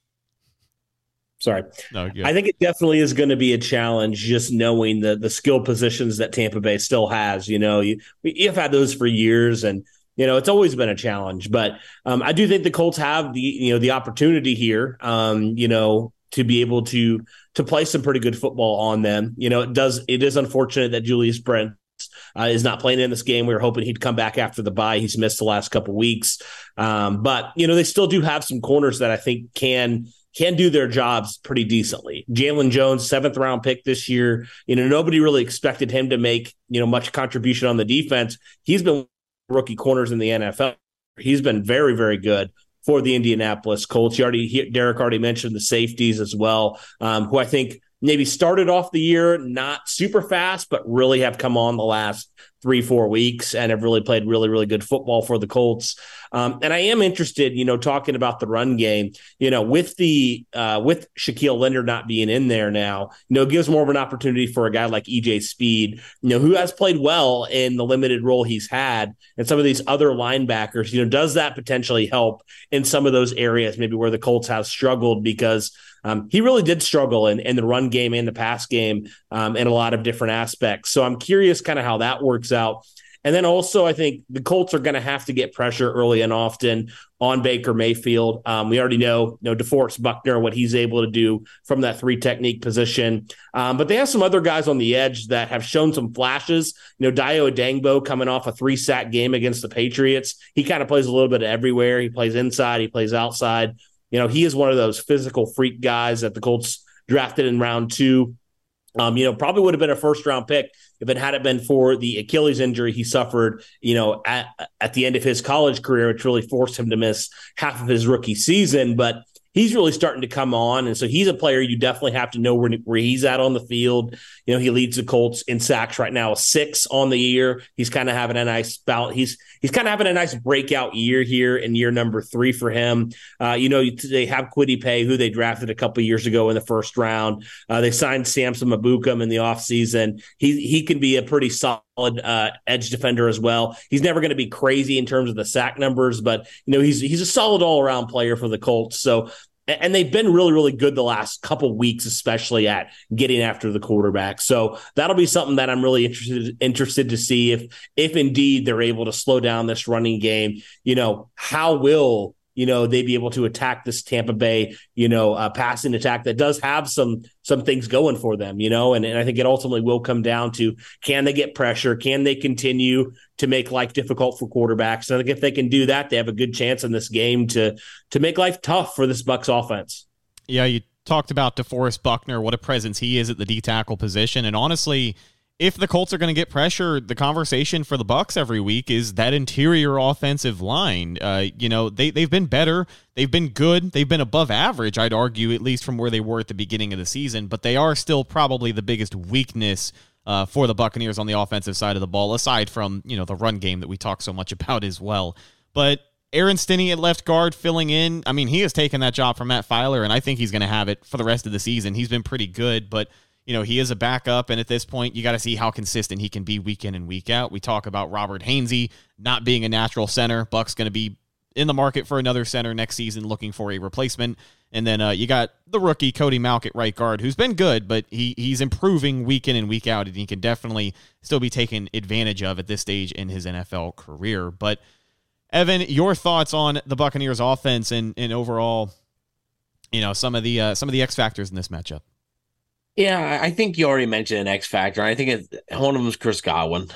Sorry. No, I think it definitely is going to be a challenge just knowing the skill positions that Tampa Bay still has. You've had those for years, and it's always been a challenge. But I do think the Colts have the opportunity here, to be able to play some pretty good football on them. It is unfortunate that Julius Brents is not playing in this game. We were hoping he'd come back after the bye. He's missed the last couple weeks. But they still do have some corners that I think can do their jobs pretty decently. Jalen Jones, 7th round pick this year. Nobody really expected him to make, much contribution on the defense. He's been rookie corners in the NFL. He's been very, very good for the Indianapolis Colts. Derek already mentioned the safeties as well, who I think maybe started off the year not super fast, but really have come on the last 3-4 weeks and have really played really, really good football for the Colts. And I am interested, talking about the run game, with Shaquille Leonard not being in there now, it gives more of an opportunity for a guy like EJ Speed, who has played well in the limited role he's had, and some of these other linebackers, does that potentially help in some of those areas, maybe where the Colts have struggled, because he really did struggle in the run game and the pass game in a lot of different aspects. So I'm curious kind of how that works out. And then also, I think the Colts are going to have to get pressure early and often on Baker Mayfield. We already know DeForest Buckner, what he's able to do from that 3 technique position. But they have some other guys on the edge that have shown some flashes. Dayo Odeyingbo coming off a 3-sack game against the Patriots. He kind of plays a little bit everywhere. He plays inside. He plays outside. He is one of those physical freak guys that the Colts drafted in round 2. Probably would have been a 1st-round pick if it hadn't been for the Achilles injury he suffered, at the end of his college career, which really forced him to miss half of his rookie season. But he's really starting to come on. And so he's a player you definitely have to know where he's at on the field. He leads the Colts in sacks right now, 6 on the year. He's kind of having a nice bout. He's kind of having a nice breakout year here in year number 3 for him. They have Kwity Paye, who they drafted a couple years ago in the 1st round. They signed Samson Ebukam in the offseason. He can be a pretty solid edge defender as well. He's never going to be crazy in terms of the sack numbers, but he's a solid all-around player for the Colts. So, and they've been really, really good the last couple weeks, especially at getting after the quarterback. So that'll be something that I'm really interested to see if indeed they're able to slow down this running game. How will they be able to attack this Tampa Bay, passing attack that does have some things going for them, and I think it ultimately will come down to, can they get pressure? Can they continue to make life difficult for quarterbacks? And I think if they can do that, they have a good chance in this game to make life tough for this Bucs offense. Yeah, you talked about DeForest Buckner, what a presence he is at the D-tackle position. And honestly, if the Colts are going to get pressure, the conversation for the Bucs every week is that interior offensive line. They've been better. They've been good. They've been above average, I'd argue, at least from where they were at the beginning of the season. But they are still probably the biggest weakness for the Buccaneers on the offensive side of the ball, aside from, the run game that we talk so much about as well. But Aaron Stinney at left guard filling in. I mean, he has taken that job from Matt Filer, and I think he's going to have it for the rest of the season. He's been pretty good, but he is a backup, and at this point, you got to see how consistent he can be week in and week out. We talk about Robert Hainsey not being a natural center. Buck's going to be in the market for another center next season, looking for a replacement. And then you got the rookie Cody Mauch at right guard, who's been good, but he's improving week in and week out, and he can definitely still be taken advantage of at this stage in his NFL career. But Evan, your thoughts on the Buccaneers offense and overall some of the X factors in this matchup. Yeah, I think you already mentioned an X factor. I think one of them is Chris Godwin.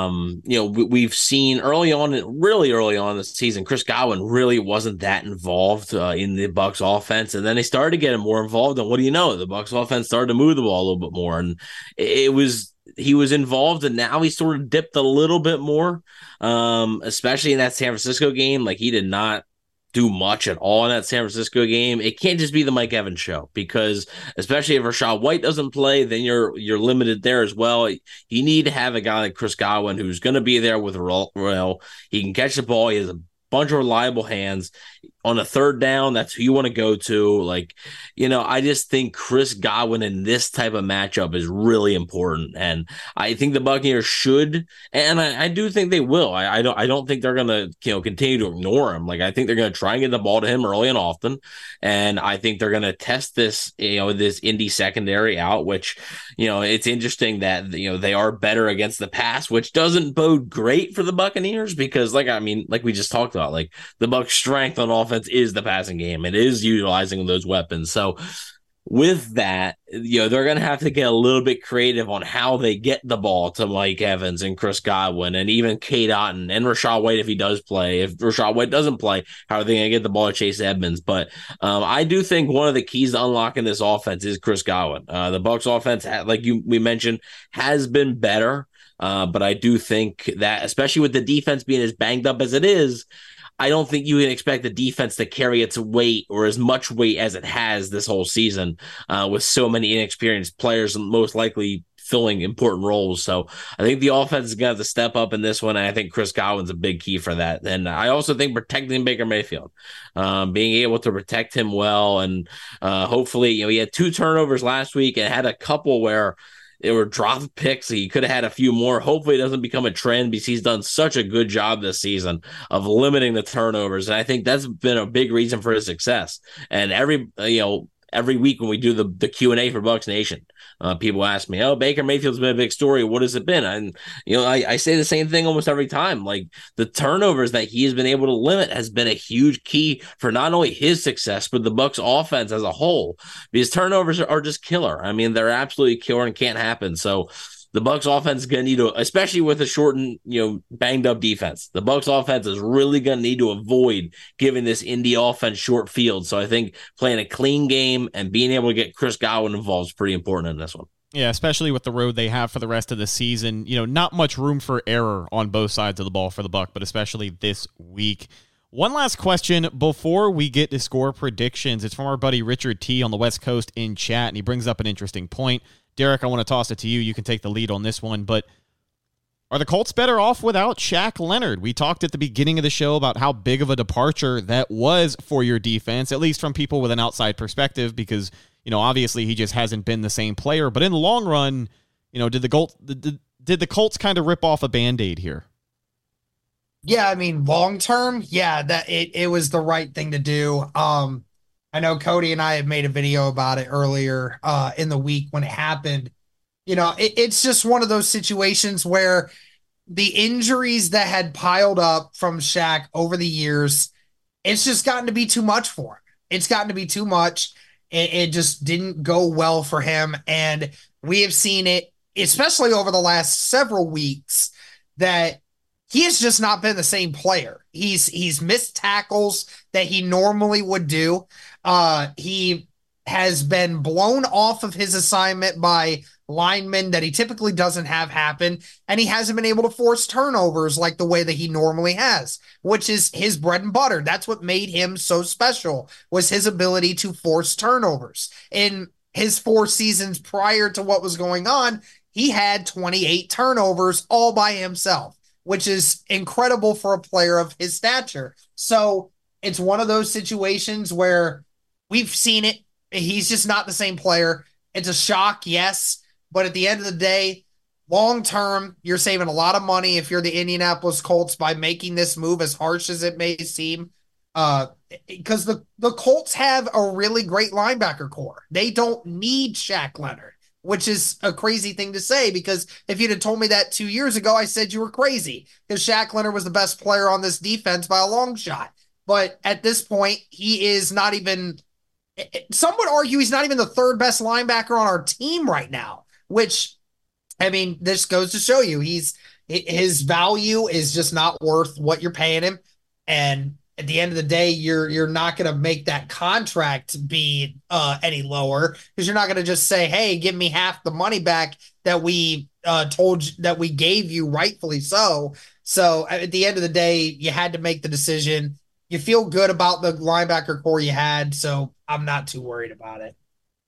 We've seen really early on this season, Chris Godwin really wasn't that involved in the Bucs offense, and then they started to get him more involved. And what do you know? The Bucs offense started to move the ball a little bit more, and he was involved, and now he sort of dipped a little bit more, especially in that San Francisco game. Like, he did not do much at all in that San Francisco game. It can't just be the Mike Evans show, because especially if Rachaad White doesn't play, then you're limited there as well. You need to have a guy like Chris Godwin who's going to be there with Royal. He can catch the ball. He has a bunch of reliable hands. On a third down, that's who you want to go to. I just think Chris Godwin in this type of matchup is really important, and I think the Buccaneers should, and I do think they will. I don't think they're going to continue to ignore him. I think they're going to try and get the ball to him early and often, and I think they're going to test this this Indy secondary out. Which it's interesting that they are better against the pass, which doesn't bode great for the Buccaneers, because like we just talked about, the Bucs' strength on offense is the passing game. It is utilizing those weapons. So with that, they're going to have to get a little bit creative on how they get the ball to Mike Evans and Chris Godwin and even Cade Otton and Rachaad White if he does play. If Rachaad White doesn't play, how are they going to get the ball to Chase Edmonds? But I do think one of the keys to unlocking this offense is Chris Godwin. The Bucs offense, we mentioned, has been better. But I do think that, especially with the defense being as banged up as it is, I don't think you can expect the defense to carry its weight or as much weight as it has this whole season, with so many inexperienced players most likely filling important roles. So I think the offense is going to have to step up in this one, and I think Chris Godwin's a big key for that. And I also think protecting Baker Mayfield, being able to protect him well, and hopefully, he had 2 turnovers last week and had a couple where they were dropped picks. He could have had a few more. Hopefully it doesn't become a trend, because he's done such a good job this season of limiting the turnovers. And I think that's been a big reason for his success. And every week when we do the Q&A for Bucs Nation, people ask me, Baker Mayfield's been a big story. What has it been? And, I say the same thing almost every time. The turnovers that he has been able to limit has been a huge key for not only his success, but the Bucs offense as a whole, because turnovers are just killer. They're absolutely killer and can't happen. So the Bucs offense is going to need to, especially with a shortened, banged up defense, the Bucs offense is really going to need to avoid giving this Indy offense short field. So I think playing a clean game and being able to get Chris Godwin involved is pretty important in this one. Yeah, especially with the road they have for the rest of the season. Not much room for error on both sides of the ball for the Bucs, but especially this week. One last question before we get to score predictions. It's from our buddy Richard T on the West Coast in chat, and he brings up an interesting point. Derek, I want to toss it to you. You can take the lead on this one, but are the Colts better off without Shaq Leonard? We talked at the beginning of the show about how big of a departure that was for your defense, at least from people with an outside perspective, because, obviously he just hasn't been the same player. But in the long run, did the Colts kind of rip off a Band-Aid here? Yeah, long term, that it was the right thing to do. I know Cody and I had made a video about it earlier in the week when it happened. It's just one of those situations where the injuries that had piled up from Shaq over the years, it's just gotten to be too much for him. It's gotten to be too much. It just didn't go well for him. And we have seen it, especially over the last several weeks, that he has just not been the same player. He's missed tackles that he normally would do. He has been blown off of his assignment by linemen that he typically doesn't have happen, and he hasn't been able to force turnovers like the way that he normally has, which is his bread and butter. That's what made him so special, was his ability to force turnovers. In his 4 seasons prior to what was going on, he had 28 turnovers all by himself, which is incredible for a player of his stature. So it's one of those situations where we've seen it. He's just not the same player. It's a shock, yes. But at the end of the day, long term, you're saving a lot of money if you're the Indianapolis Colts by making this move, as harsh as it may seem. Because the Colts have a really great linebacker core. They don't need Shaq Leonard, which is a crazy thing to say, because if you'd have told me that 2 years ago, I said you were crazy, because Shaq Leonard was the best player on this defense by a long shot. But at this point, he is not even some would argue he's not even the third best linebacker on our team right now, which, I mean, this goes to show you his value is just not worth what you're paying him. And at the end of the day, you're not going to make that contract be any lower, because you're not going to just say, hey, give me half the money back that we told you, that we gave you, rightfully so. So at the end of the day, you had to make the decision. You feel good about the linebacker core you had, so I'm not too worried about it.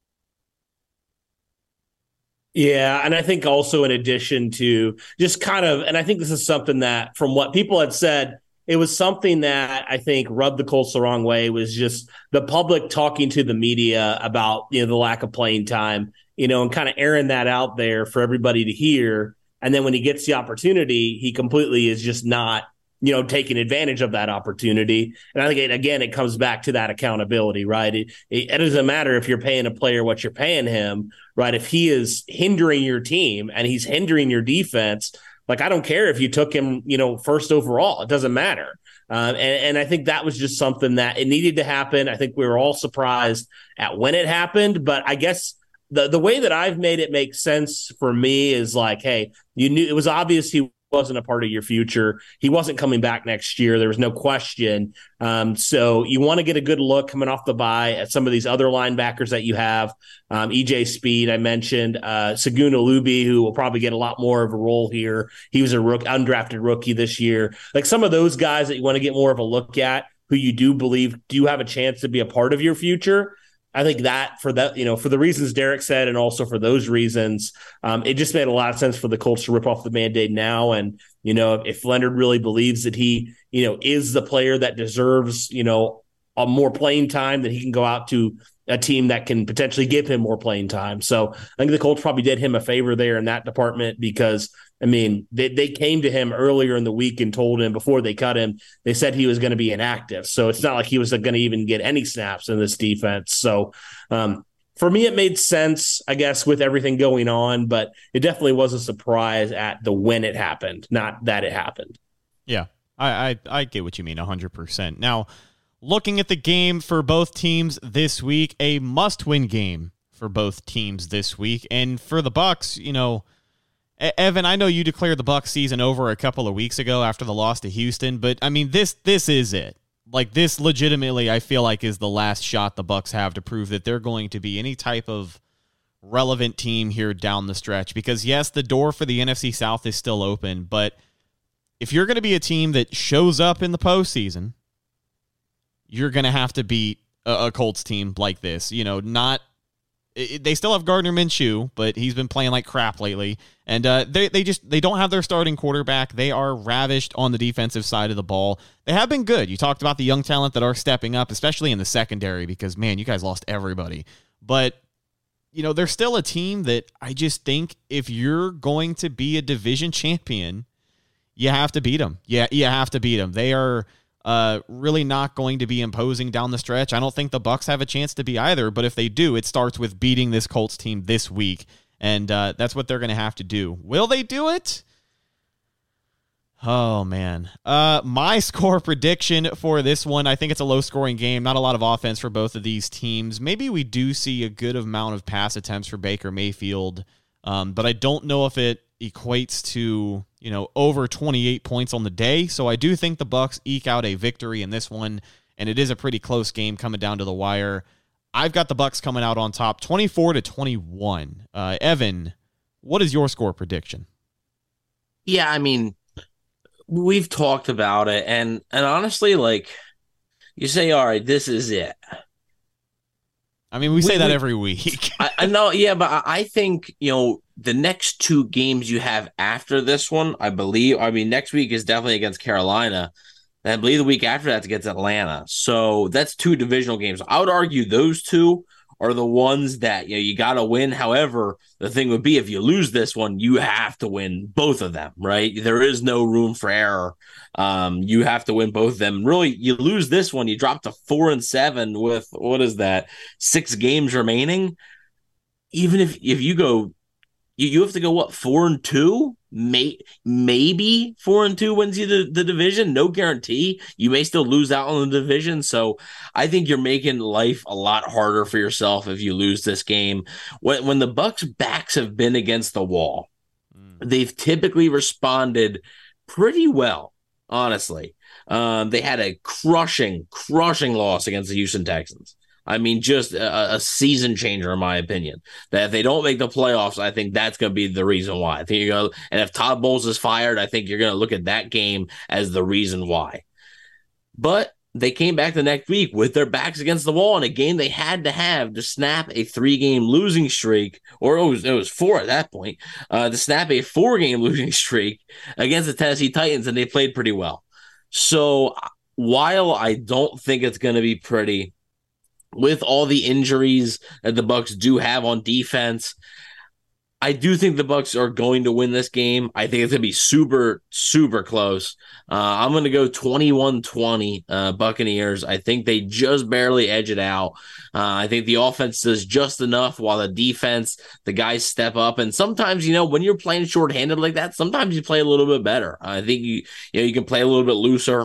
Yeah, and I think also in addition to just kind of, and I think this is something that from what people had said, it was something that I think rubbed the Colts the wrong way, was just the public talking to the media about, the lack of playing time, and kind of airing that out there for everybody to hear. And then when he gets the opportunity, he completely is just not, taking advantage of that opportunity. And I think, it comes back to that accountability, right? It doesn't matter if you're paying a player what you're paying him, right? If he is hindering your team and he's hindering your defense, like, I don't care if you took him, first overall. It doesn't matter. And I think that was just something that it needed to happen. I think we were all surprised at when it happened. But I guess the way that I've made it make sense for me is like, hey, you knew it was obvious he wasn't a part of your future. He wasn't coming back next year. There was no question. So you want to get a good look coming off the bye at some of these other linebackers that you have. EJ Speed, I mentioned, Segun Olubi, who will probably get a lot more of a role here. He was a undrafted rookie this year. Like, some of those guys that you want to get more of a look at, who you do believe do have a chance to be a part of your future. I think that for the reasons Derek said, and also for those reasons, it just made a lot of sense for the Colts to rip off the Band-Aid now. And, if Leonard really believes that he, is the player that deserves, a more playing time, that he can go out to a team that can potentially give him more playing time. So I think the Colts probably did him a favor there in that department, because, I mean, they came to him earlier in the week and told him before they cut him, they said he was going to be inactive. So it's not like he was going to even get any snaps in this defense. So for me, it made sense, I guess, with everything going on, but it definitely was a surprise at the when it happened, not that it happened. Yeah, I get what you mean 100%. Now, looking at the game for both teams this week, a must-win game for both teams this week. And for the Bucs, Evan, I know you declared the Bucs season over a couple of weeks ago after the loss to Houston, but I mean, this is it. Like, this legitimately, I feel like, is the last shot the Bucs have to prove that they're going to be any type of relevant team here down the stretch. Because yes, the door for the NFC South is still open, but if you're going to be a team that shows up in the postseason, you're going to have to beat a Colts team like this. They still have Gardner Minshew, but he's been playing like crap lately. And they don't have their starting quarterback. They are ravished on the defensive side of the ball. They have been good. You talked about the young talent that are stepping up, especially in the secondary, because, man, you guys lost everybody. But, they're still a team that I just think if you're going to be a division champion, you have to beat them. Yeah, you have to beat them. They are really not going to be imposing down the stretch. I don't think the Bucs have a chance to be either, but if they do, it starts with beating this Colts team this week, and that's what they're going to have to do. Will they do it? Oh, man. My score prediction for this one, I think it's a low-scoring game. Not a lot of offense for both of these teams. Maybe we do see a good amount of pass attempts for Baker Mayfield, but I don't know if it equates to, over 28 points on the day. So I do think the Bucs eke out a victory in this one, and it is a pretty close game coming down to the wire. I've got the Bucs coming out on top, 24-21. Evan, what is your score prediction? Yeah, I mean, we've talked about it, and honestly, like, you say, all right, this is it. I mean, we say that every week. I know, yeah, but I think, the next two games you have after this one, next week is definitely against Carolina. And I believe the week after that's against Atlanta. So that's two divisional games. I would argue those two are the ones that you got to win. However, the thing would be, if you lose this one, you have to win both of them, right? There is no room for error. You have to win both of them. Really, you lose this one, you drop to 4-7 with, what is that, 6 games remaining. Even if you go, you have to go, what, 4-2? Maybe 4-2 wins you the division. No guarantee. You may still lose out on the division. So I think you're making life a lot harder for yourself if you lose this game. When the Bucks' backs have been against the wall, they've typically responded pretty well, honestly. They had a crushing loss against the Houston Texans. I mean, just a season changer, in my opinion. That if they don't make the playoffs, I think that's going to be the reason why. I think you're going to, and if Todd Bowles is fired, I think you're going to look at that game as the reason why. But they came back the next week with their backs against the wall in a game they had to have to snap a 3-game losing streak, or it was 4 at that point, to snap a 4-game losing streak against the Tennessee Titans, and they played pretty well. So while I don't think it's going to be pretty, with all the injuries that the Bucks do have on defense, I do think the Bucks are going to win this game. I think it's going to be super, super close. I'm going to go 21-20 Buccaneers. I think they just barely edge it out. I think the offense does just enough while the defense, the guys step up. And sometimes, when you're playing shorthanded like that, sometimes you play a little bit better. I think you can play a little bit looser.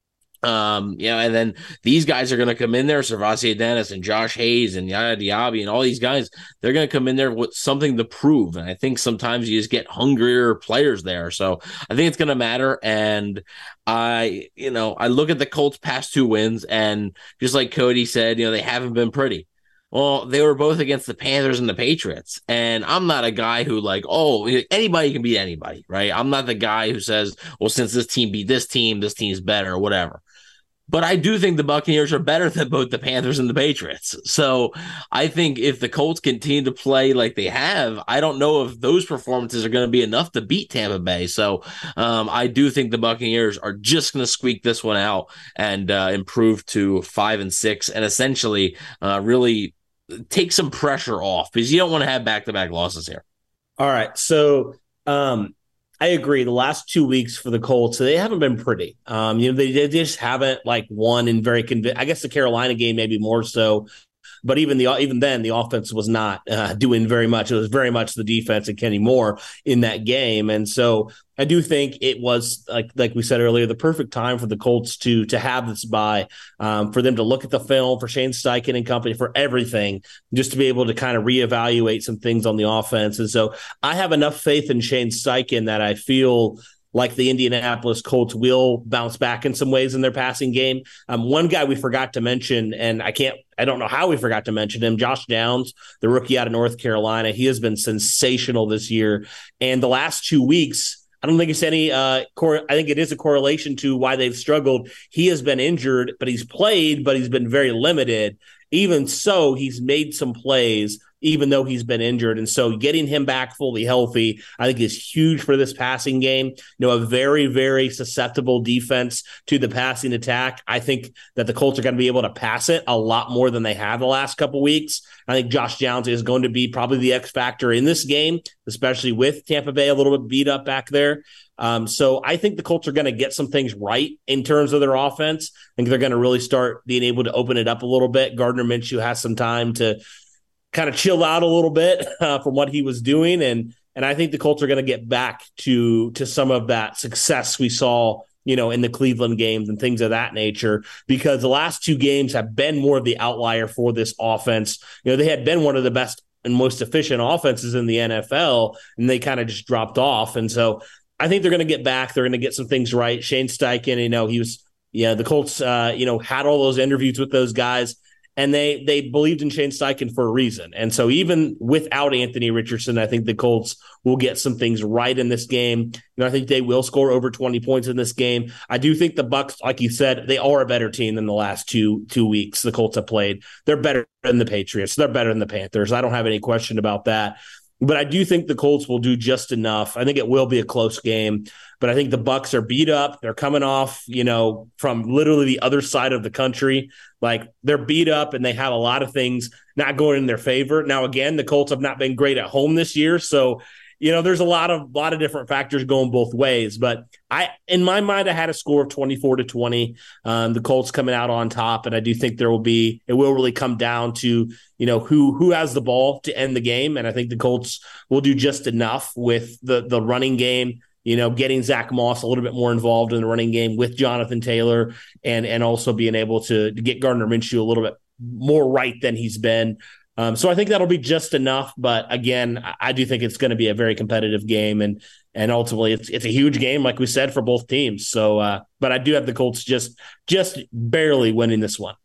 And then these guys are going to come in there, Servassier Dennis and Josh Hayes and Yaya Diaby and all these guys, they're going to come in there with something to prove. And I think sometimes you just get hungrier players there. So I think it's going to matter. And I look at the Colts' past 2 wins, and just like Cody said, they haven't been pretty. Well, they were both against the Panthers and the Patriots. And I'm not a guy who anybody can beat anybody, right? I'm not the guy who says, well, since this team beat this team's better or whatever. But I do think the Buccaneers are better than both the Panthers and the Patriots. So I think if the Colts continue to play like they have, I don't know if those performances are going to be enough to beat Tampa Bay. So I do think the Buccaneers are just going to squeak this one out and improve to 5-6 and essentially really take some pressure off, because you don't want to have back-to-back losses here. All right. So I agree. The last 2 weeks for the Colts, they haven't been pretty. They just haven't won in very I guess the Carolina game maybe more so, but even then the offense was not doing very much. It was very much the defense and Kenny Moore in that game, and so I do think it was like we said earlier, the perfect time for the Colts to have this bye, for them to look at the film, for Shane Steichen and company, for everything, just to be able to kind of reevaluate some things on the offense. And so I have enough faith in Shane Steichen that I feel like the Indianapolis Colts will bounce back in some ways in their passing game. One guy we forgot to mention, and I don't know how we forgot to mention him, Josh Downs, the rookie out of North Carolina. He has been sensational this year. And the last 2 weeks, I don't think it's any I think it is a correlation to why they've struggled. He has been injured, but he's played, but he's been very limited. Even so, he's made some plays, even though he's been injured. And so getting him back fully healthy, I think, is huge for this passing game. A very, very susceptible defense to the passing attack. I think that the Colts are going to be able to pass it a lot more than they have the last couple weeks. I think Josh Downs is going to be probably the X factor in this game, especially with Tampa Bay a little bit beat up back there. So I think the Colts are going to get some things right in terms of their offense. I think they're going to really start being able to open it up a little bit. Gardner Minshew has some time to kind of chill out a little bit from what he was doing. And I think the Colts are going to get back to some of that success we saw, in the Cleveland games and things of that nature, because the last 2 games have been more of the outlier for this offense. They had been one of the best and most efficient offenses in the NFL, and they kind of just dropped off. And so I think they're going to get back. They're going to get some things right. Shane Steichen, he was, the Colts, had all those interviews with those guys, and they believed in Shane Steichen for a reason. And so even without Anthony Richardson, I think the Colts will get some things right in this game. I think they will score over 20 points in this game. I do think the Bucs, like you said, they are a better team than the last two weeks the Colts have played. They're better than the Patriots. They're better than the Panthers. I don't have any question about that. But I do think the Colts will do just enough. I think it will be a close game, but I think the Bucs are beat up. They're coming off, from literally the other side of the country. They're beat up and they have a lot of things not going in their favor. Now, again, the Colts have not been great at home this year. So there's a lot of different factors going both ways. But in my mind, I had a score of 24-20. The Colts coming out on top, and I do think it will really come down to who has the ball to end the game, and I think the Colts will do just enough with the running game. Getting Zach Moss a little bit more involved in the running game with Jonathan Taylor, and also being able to get Gardner Minshew a little bit more right than he's been. So I think that'll be just enough. But again, I do think it's going to be a very competitive game, and ultimately it's a huge game, like we said, for both teams. So, but I do have the Colts just barely winning this one.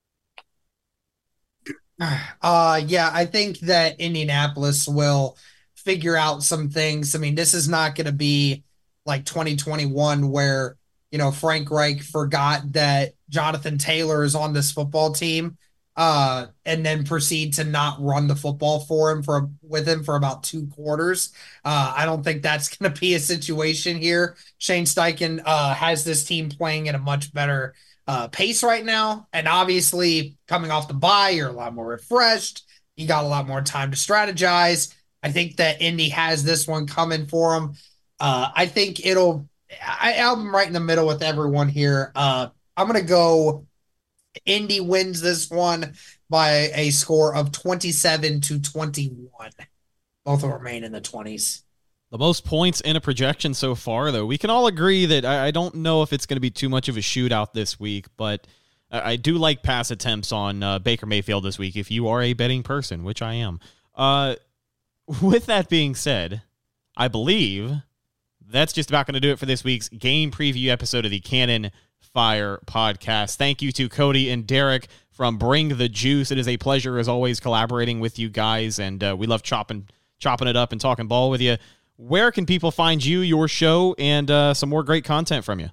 Yeah, I think that Indianapolis will figure out some things. I mean, this is not going to be like 2021 where, Frank Reich forgot that Jonathan Taylor is on this football team, and then proceed to not run the football with him for about 2 quarters. I don't think that's going to be a situation here. Shane Steichen has this team playing at a much better pace right now. And obviously coming off the bye, you're a lot more refreshed. You got a lot more time to strategize. I think that Indy has this one coming for them. I think I'm right in the middle with everyone here. I'm going to go Indy wins this one by a score of 27-21. Both will remain in the 20s. The most points in a projection so far, though. We can all agree that I don't know if it's going to be too much of a shootout this week, but I do like pass attempts on Baker Mayfield this week if you are a betting person, which I am. With that being said, I believe that's just about going to do it for this week's game preview episode of the Cannon Fire Podcast. Thank you to Cody and Derek from Bring the Juice. It is a pleasure, as always, collaborating with you guys, and we love chopping it up and talking ball with you. Where can people find you, your show, and some more great content from you?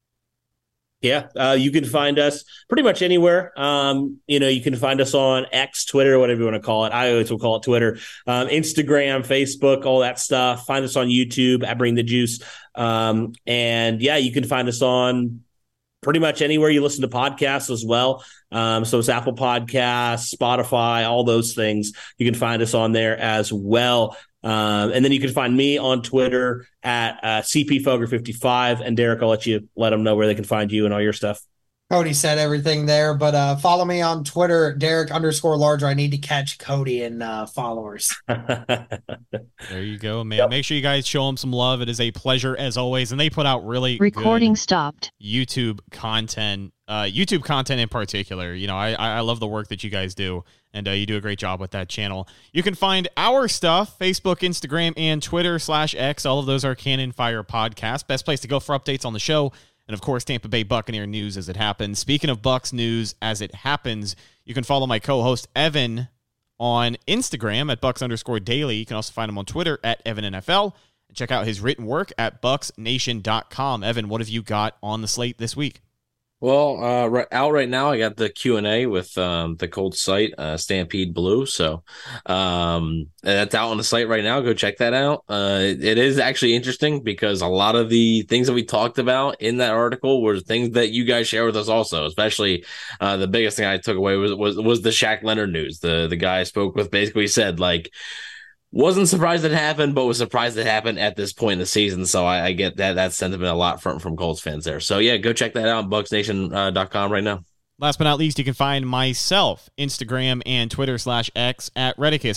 Yeah, you can find us pretty much anywhere. You can find us on X, Twitter, whatever you want to call it. I always will call it Twitter, Instagram, Facebook, all that stuff. Find us on YouTube at Bring the Juice. And yeah, you can find us on pretty much anywhere you listen to podcasts as well. So it's Apple Podcasts, Spotify, all those things. You can find us on there as well. And then you can find me on Twitter at CPFogger55. And Derek, I'll let them know where they can find you and all your stuff. Cody said everything there, but follow me on Twitter, Derek_Larger. I need to catch Cody and followers. There you go, man. Yep. Make sure you guys show them some love. It is a pleasure as always. And they put out really recording good stopped YouTube content in particular. I love the work that you guys do. And you do a great job with that channel. You can find our stuff, Facebook, Instagram, and Twitter /X. All of those are Cannon Fire Podcast. Best place to go for updates on the show. And, of course, Tampa Bay Buccaneer news as it happens. Speaking of Bucs news as it happens, you can follow my co-host Evan on Instagram at Bucs_Daily. You can also find him on Twitter at EvanNFL. And check out his written work at BucsNation.com. Evan, what have you got on the slate this week? Well, right now, I got the Q&A with the Colts site, Stampede Blue. So that's out on the site right now. Go check that out. It is actually interesting because a lot of the things that we talked about in that article were things that you guys share with us also, especially the biggest thing I took away was the Shaq Leonard news. The guy I spoke with basically said, wasn't surprised it happened, but was surprised it happened at this point in the season. So I get that sentiment a lot from Colts fans there. So yeah, go check that out, BucsNation.com right now. Last but not least, you can find myself, Instagram and Twitter /X at Redicus,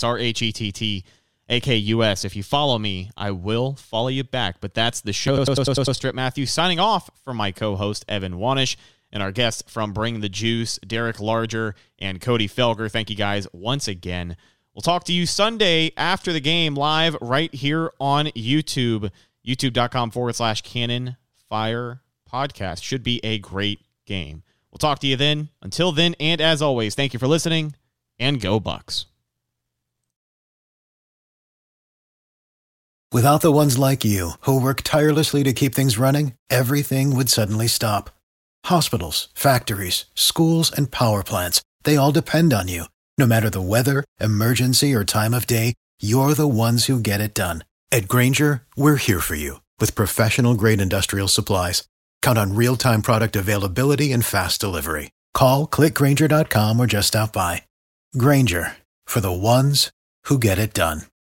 RHETTAKUS. If you follow me, I will follow you back. But that's the show. Strip Matthew signing off from my co-host, Evan Wanish, and our guests from Bring the Juice, Derek Larger and Cody Felger. Thank you guys once again. We'll talk to you Sunday after the game live right here on YouTube, youtube.com/Cannon Fire Podcast. Should be a great game. We'll talk to you then. Until then, and as always, thank you for listening, and go Bucs. Without the ones like you, who work tirelessly to keep things running, everything would suddenly stop. Hospitals, factories, schools, and power plants, they all depend on you. No matter the weather, emergency, or time of day, you're the ones who get it done. At Grainger, we're here for you with professional-grade industrial supplies. Count on real-time product availability and fast delivery. Call, click Grainger.com, or just stop by. Grainger, for the ones who get it done.